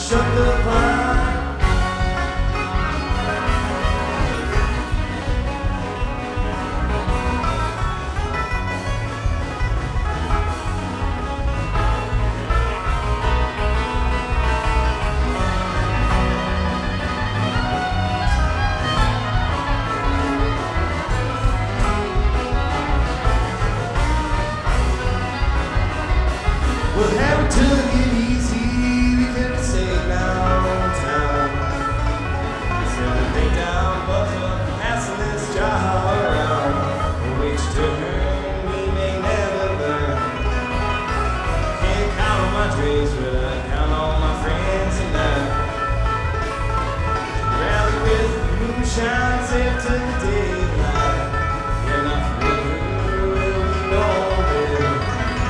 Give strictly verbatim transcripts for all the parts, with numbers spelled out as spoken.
shut the blind. Well, Harry took it easy, we couldn't say no time. He said to lay down, but for passing this job around. Which turn we may never learn. Can't count on my dreams, but I count on my friends and I rally with the moonshine, save to the daylight. And I'm forever will be knowing.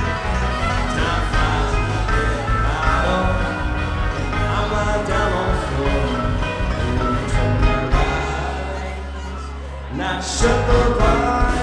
Not shut the blind.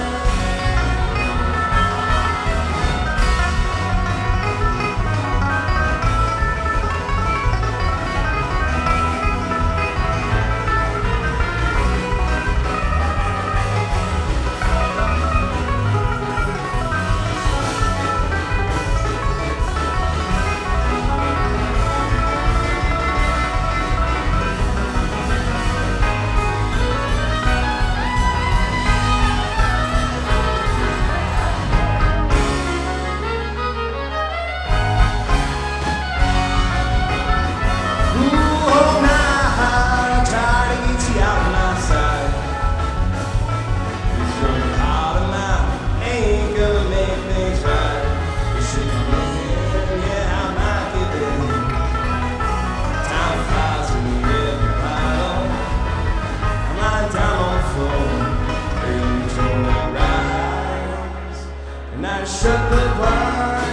And I shut the blind.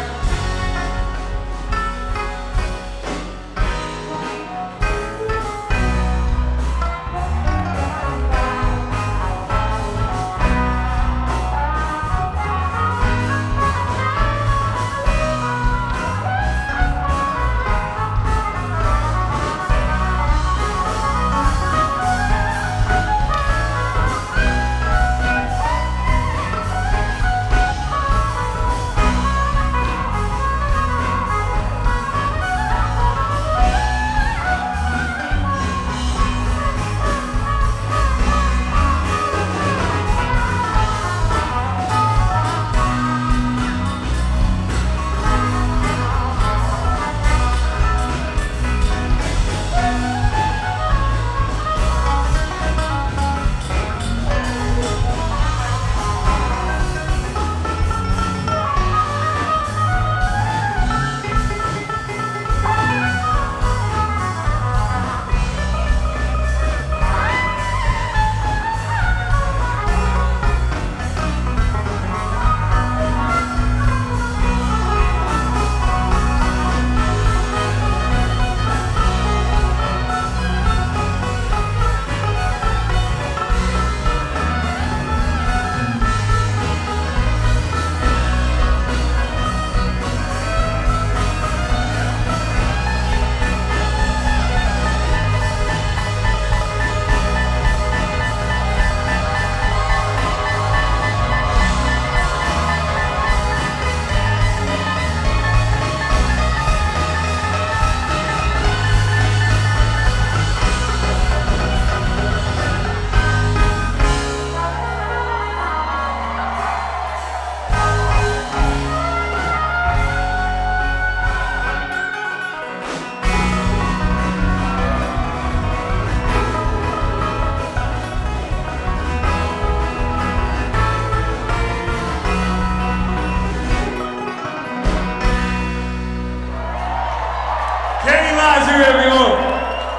Kenny Lazar, everyone.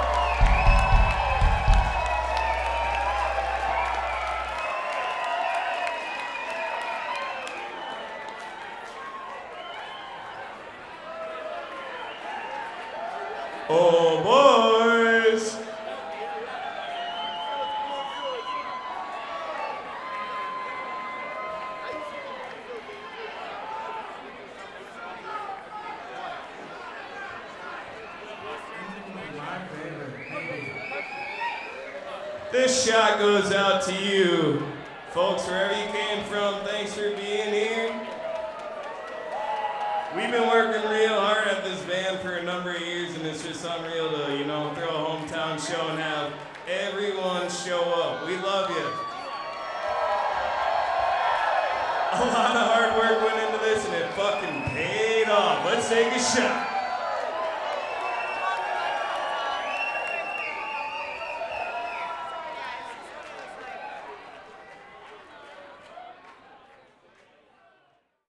Oh, boys. this shot goes out to you. Folks, wherever you came from, thanks for being here. We've been working real hard at this band for a number of years, and it's just unreal to, you know, throw a hometown show and have everyone show up. We love you. A lot of hard work went into this, and it fucking paid off. Let's take a shot.